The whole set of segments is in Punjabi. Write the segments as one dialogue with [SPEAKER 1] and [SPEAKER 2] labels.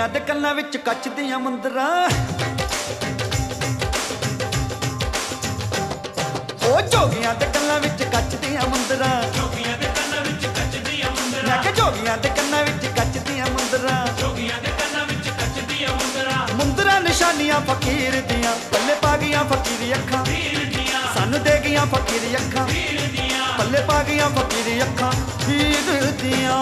[SPEAKER 1] ਜੋਗੀਆਂ ਦੇ ਕੰਨਾਂ ਵਿੱਚ ਕੱਚ ਦੀਆਂ ਮੁੰਦਰਾਂ ਉਹ ਜੋਗੀਆਂ ਦੇ ਕੰਨਾਂ ਵਿੱਚ ਕੱਚ ਦੀਆਂ ਮੁੰਦਰਾਂ
[SPEAKER 2] ਜੋਗੀਆਂ ਦੇ ਕੰਨਾਂ ਵਿੱਚ ਕੱਚ ਦੀਆਂ ਮੁੰਦਰਾਂ
[SPEAKER 1] ਮੈਂ ਕਿ ਜੋਗੀਆਂ ਦੇ ਕੰਨਾਂ ਵਿੱਚ ਕੱਚ ਦੀਆਂ ਮੁੰਦਰਾਂ
[SPEAKER 2] ਜੋਗੀਆਂ ਦੇ ਕੰਨਾਂ ਵਿੱਚ ਕੱਚ ਦੀਆਂ ਮੁੰਦਰਾਂ
[SPEAKER 1] ਮੁੰਦਰਾਂ ਨਿਸ਼ਾਨੀਆਂ ਫਕੀਰ ਦੀਆਂ ਪੱਲੇ ਪਾ ਗਈਆਂ ਫਕੀਰੀ ਅੱਖਾਂ
[SPEAKER 2] ਵੀਰ ਦੀਆਂ
[SPEAKER 1] ਸਾਨੂੰ ਦੇ ਗਈਆਂ ਫਕੀਰੀ ਅੱਖਾਂ
[SPEAKER 2] ਵੀਰ ਦੀਆਂ
[SPEAKER 1] ਪੱਲੇ ਪਾ ਗਈਆਂ ਫਕੀਰੀ ਅੱਖਾਂ ਵੀਰ ਦੀਆਂ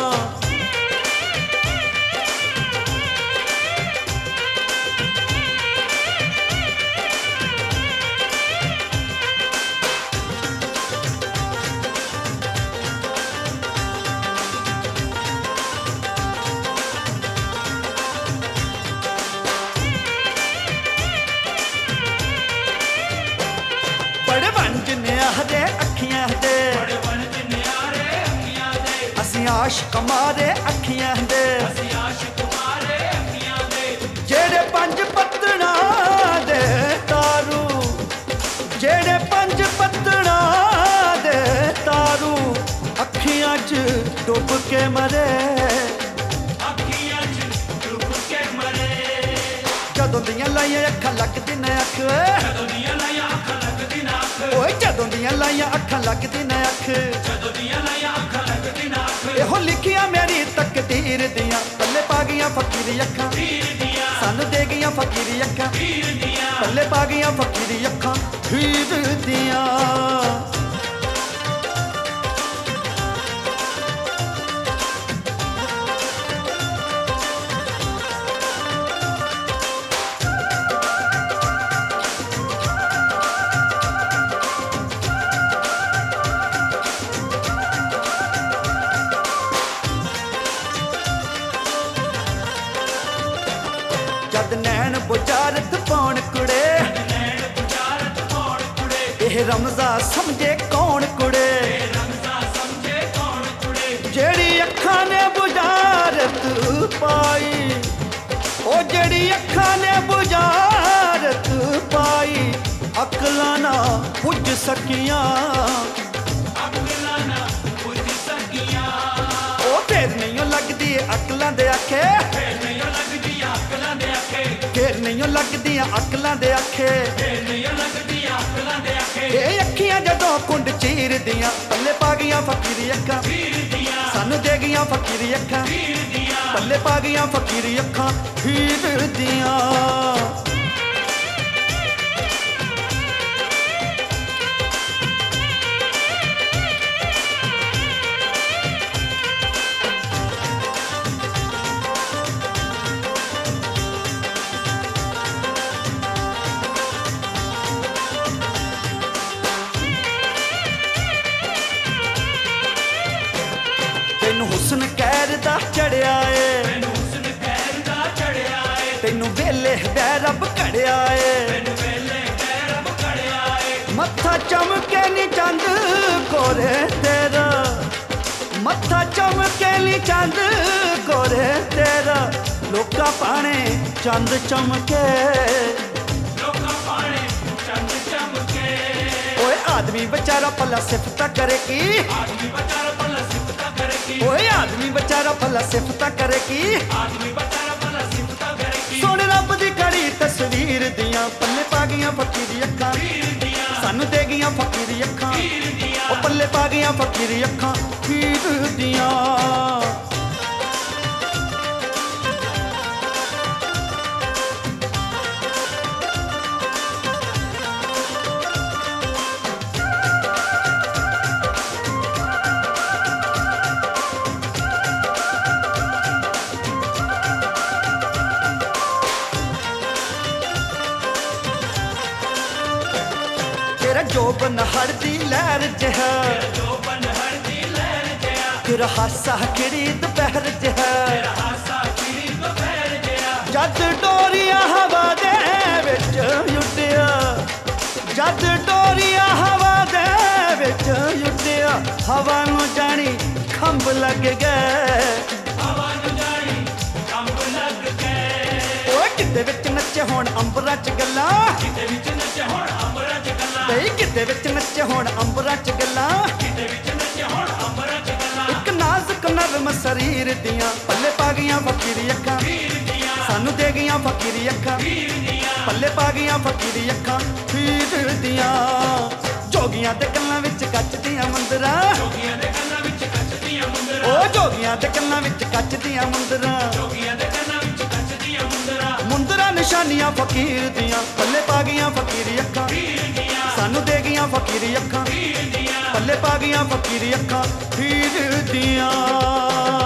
[SPEAKER 1] बड़े वंज नियारे अखियां दे
[SPEAKER 2] ਬੜੇ ਵਣਜ ਨਿਆਰੇ ਅੱਖੀਆਂ ਦੇ
[SPEAKER 1] ਅਸੀਂ ਆਸ਼ਕ ਮਾਰੇ ਅੱਖੀਆਂ ਦੇ
[SPEAKER 2] ਅਸੀਂ ਆਸ਼ਿਕ ਮਾਰੇ ਅੱਖੀਆਂ ਦੇ
[SPEAKER 1] ਜਿਹੜੇ ਪੰਜ ਪੱਤਣਾ ਦੇ ਤਾਰੂ ਜਿਹੜੇ ਪੰਜ ਪੱਤਣਾ ਦੇ ਤਾਰੂ ਅੱਖੀਆਂ 'ਚ ਡੁੱਬ ਕੇ ਮਰੇ
[SPEAKER 2] ਅੱਖੀਆਂ 'ਚ ਡੁੱਬ ਕੇ ਮਰੇ
[SPEAKER 1] ਜਦੋਂ ਦੀਆਂ ਲਾਈਆਂ ਅੱਖਾਂ ਲੱਗਦੀ ਨਾ ਅੱਖ
[SPEAKER 2] ਜਦੋਂ ਦੀਆਂ ਲਾਈਆਂ ਅੱਖਾਂ ਲੱਗਦੀ ਨਾ ਅੱਖ
[SPEAKER 1] ਓਏ ਜਦੋਂ ਦੀਆਂ ਲਾਈਆਂ ਅੱਖਾਂ ਲੱਗਦੀ ਨਾ ਅੱਖ
[SPEAKER 2] ਜਦੋਂ ਦੀਆਂ ਲਾਈਆਂ ਅੱਖਾਂ ਲੱਗਦੀ ਨਾ ਅੱਖ
[SPEAKER 1] ਇਹੋ ਲਿਖੀਆਂ ਮੇਰੀ ਤਕਦੀਰ ਦੀਆਂ ਪੱਲੇ ਪਾ ਗਈਆਂ ਫਕੀਰੀ ਅੱਖਾਂ
[SPEAKER 2] ਵੀਰ ਦੀਆਂ
[SPEAKER 1] ਸਾਨੂੰ ਦੇ ਗਈਆਂ ਫਕੀਰੀ ਅੱਖਾਂ
[SPEAKER 2] ਵੀਰ ਦੀਆਂ
[SPEAKER 1] ਪੱਲੇ ਪਾ ਗਈਆਂ ਫਕੀਰੀ ਅੱਖਾਂ ਵੀਰ ਦੀਆਂ ਜਦ ਨੈਣ ਬੁਝਾਰਤ ਪਾਉਣ ਕੁੜੇ
[SPEAKER 2] ਨੈਣ ਬੁਝਾਰਤ ਪਾਉਣ ਕੁੜੇ
[SPEAKER 1] ਇਹ ਰਮਜ਼ਾ ਸਮਝੇ ਕੌਣ ਕੁੜੇ
[SPEAKER 2] ਰਮਜ਼ਾ ਸਮਝੇ ਕੌਣ ਕੁੜੇ
[SPEAKER 1] ਜਿਹੜੀ ਅੱਖਾਂ ਨੇ ਬੁਝਾਰਤ ਪਾਈ ਉਹ ਜਿਹੜੀ ਅੱਖਾਂ ਨੇ ਬੁਝਾਰਤ ਪਾਈ ਅਕਲਾਂ ਨਾ ਪੁੱਜ ਸਕੀਆਂ
[SPEAKER 2] ਅਕਲਾਂ ਨਾ ਪੁੱਜ ਸਕੀਆਂ
[SPEAKER 1] ਉਹ ਫੇਰ ਨਹੀਂ ਲੱਗਦੀ ਅਕਲਾਂ ਦੇ ਆਖੇ
[SPEAKER 2] ਫੇਰ ਨਹੀਂ ਲੱਗਦੀ ਅਕਲਾਂ ਦੇ ਅੱਖੇ
[SPEAKER 1] ਫੇਰ ਨਹੀਂ ਲੱਗਦੀਆਂ ਅਕਲਾਂ ਦੇ ਆਖੇ
[SPEAKER 2] ਫੇਰ ਨਹੀਂ ਲੱਗਦੀ ਅਕਲਾਂ ਦੇ ਅੱਖੇ
[SPEAKER 1] ਇਹ ਅੱਖੀਆਂ ਜਦੋਂ ਕੁੰਡ ਚੀਰਦੀਆਂ ਪੱਲੇ ਪਾ ਗਈਆਂ ਫਕੀਰੀ ਅੱਖਾਂ
[SPEAKER 2] ਵੀਰ ਦੀਆਂ
[SPEAKER 1] ਸਾਨੂੰ ਦੇ ਗਈਆਂ ਫਕੀਰੀ ਅੱਖਾਂ
[SPEAKER 2] ਵੀਰ ਦੀਆਂ
[SPEAKER 1] ਪੱਲੇ ਪਾ ਗਈਆਂ ਫਕੀਰੀ ਅੱਖਾਂ ਵੀਰ ਦੀਆਂ ਤੈਨੂੰ ਹੁਸਨ ਕਹਿਰ ਦਾ ਚੜਿਆ ਏ
[SPEAKER 2] ਮੈਨੂੰ ਹੁਸਨ ਖੈਰ ਦਾ ਚੜਿਆ ਏ
[SPEAKER 1] ਤੈਨੂੰ ਵੇਲੇ ਬੈ ਰੱਬ ਘੜਿਆ ਏ
[SPEAKER 2] ਮੈਨੂੰ ਵੇਲੇ ਗੈਰਬ ਕੜਿਆ ਏ
[SPEAKER 1] ਮੱਥਾ ਚਮਕੇ ਨੀ ਚੰਦ ਕੋਰੇ ਤੇਰਾ ਮੱਥਾ ਚਮਕੇ ਨੀ ਚੰਦ ਕੋਰੇ ਤੇਰਾ ਲੋਕਾਂ ਪਾਣੇ ਚੰਦ ਚਮਕੇ
[SPEAKER 2] ਲੋਕਾਂ ਪਾਣੇ ਚੰਦ ਚਮਕੇ
[SPEAKER 1] ਓਏ ਆਦਮੀ ਵਿਚਾਰਾ ਭਲਾ ਸਿਫਤਾਂ ਕਰੇ ਕੀ
[SPEAKER 2] ਆਦਮੀ ਬਚਾਰਾ ਭਲਾ ਸਿਫਤਾਂ ਕਰੇ ਕੀ
[SPEAKER 1] ਓਏ ਆਦਮੀ ਵਿਚਾਰਾ ਭਲਾ ਸਿਫਤਾਂ ਕਰੇ ਕੀ
[SPEAKER 2] ਆਦਮੀ ਬਚਾਰਾ ਭਲਾ ਸਿਫਤਾਂ ਕਰੇ ਕੀ
[SPEAKER 1] ਸੋਹਣੇ ਰੱਬ ਦੀ ਘੜੀ ਤਸਵੀਰ ਦੀਆਂ ਪੱਲੇ ਪਾ ਗਈਆਂ ਫਕੀਰੀ ਅੱਖਾਂ
[SPEAKER 2] ਵੀਰ ਦੀਆਂ
[SPEAKER 1] ਸਾਨੂੰ ਦੇ ਗਈਆਂ ਫਕੀਰੀ ਅੱਖਾਂ
[SPEAKER 2] ਵੀਰ ਦੀਆਂ
[SPEAKER 1] ਉਹ ਪੱਲੇ ਪਾ ਗਈਆਂ ਫਕੀਰੀ ਅੱਖਾਂ ਵੀਰ ਦੀਆਂ ਤੇਰਾ ਜੋਬਨ ਹੜਦੀ ਲਹਿਰ ਜਿਹਾ
[SPEAKER 2] ਜੋ ਬਨਹਰ ਦੀ ਲਹਿਰ ਜਿਆ
[SPEAKER 1] ਤੇਰਾ ਹਾਸਾ ਕਿਹੜੀ ਦੁਪਹਿਰ ਜਿਹਾ
[SPEAKER 2] ਤੇਰਾ ਹਾਸਾ ਚਿੜੀ ਦੁਪਹਿਰ ਜਿਆ
[SPEAKER 1] ਜਦ ਡੋਰੀਆਂ ਹਵਾ ਦੇ ਵਿੱਚ ਉੱਡਿਆ ਜਦ ਡੋਰੀਆਂ ਹਵਾ ਦੇ ਵਿੱਚ ਉੱਡਿਆ ਹਵਾ ਨੂੰ ਜਾਣੀ ਖੰਭ ਲੱਗ ਗਏ
[SPEAKER 2] ਹਵਾ ਨੂੰ ਜਾਣੀ ਕੰਬ ਲੱਗ ਗਏ
[SPEAKER 1] ਓਏ ਕਿਤੇ ਵਿੱਚ ਨੱਚੇ ਹੁਣ ਅੰਬਰਾਂ 'ਚ ਗੱਲਾਂ
[SPEAKER 2] ਕਿਤੇ ਵਿੱਚ ਨੱਚੇ ਹੁਣ ਅੰਬਰਾਂ 'ਚ ਗੱਲਾਂ
[SPEAKER 1] ਬਈ ਕਿਤੇ ਵਿੱਚ ਨੱਚੇ ਹੁਣ ਅੰਬਰਾਂ 'ਚ ਗੱਲਾਂ
[SPEAKER 2] ਕਿਤੇ ਵਿੱਚ ਨੱਚੇ ਹੁਣ ਅੰਬਰਾਂ 'ਚ ਗੱਲਾਂ
[SPEAKER 1] ਇੱਕ ਨਾਜ਼ੁਕ ਨਰਮ ਸਰੀਰ ਦੀਆਂ ਪੱਲੇ ਪਾ ਗਈਆਂ ਫਕੀਰੀ ਅੱਖਾਂ
[SPEAKER 2] ਵੀਰ ਦੀਆਂ
[SPEAKER 1] ਗਈਆਂ ਫਕੀਰੀ ਅੱਖਾਂ
[SPEAKER 2] ਵੀਰ ਦੀਆਂ
[SPEAKER 1] ਪੱਲੇ ਪਾ ਗਈਆਂ ਫਕੀਰੀ ਅੱਖਾਂ ਪੀਰ ਦੀਆਂ ਜੋਗੀਆਂ ਦੇ ਕੰਨਾਂ ਵਿੱਚ ਕੱਚ ਦੀਆਂ ਮੁੰਦਰਾਂ
[SPEAKER 2] ਜੋਗੀਆਂ ਦੇ ਕੰਨਾਂ ਵਿੱਚ ਕੱਚ ਦੀਆਂ ਮੁੰਦਰਾਂ
[SPEAKER 1] ਓ ਜੋਗੀਆਂ ਦੇ ਕੰਨਾਂ ਵਿੱਚ ਕੱਚ ਦੀਆਂ ਮੁੰਦਰਾਂ
[SPEAKER 2] ਜੋਗੀਆਂ ਦੇ ਕੰਨਾਂ ਵਿੱਚ ਕੱਚ ਦੀਆਂ ਮੁੰਦਰਾਂ
[SPEAKER 1] ਮੁੰਦਰਾਂ ਨਿਸ਼ਾਨੀਆਂ ਫਕੀਰ ਦੀਆਂ ਪੱਲੇ ਪਾ ਗਈਆਂ ਫਕੀਰੀ ਅੱਖਾਂ
[SPEAKER 2] ਵੀਰ ਦੀਆਂ
[SPEAKER 1] ਸਾਨੂੰ ਦੇ ਗਈਆਂ ਫਕੀਰੀ ਅੱਖਾਂ
[SPEAKER 2] ਵੀਰ ਦੀਆਂ
[SPEAKER 1] ਪੱਲੇ ਪਾ ਗਈਆਂ ਫਕੀਰੀ ਅੱਖਾਂ ਪੀਰ ਦੀਆਂ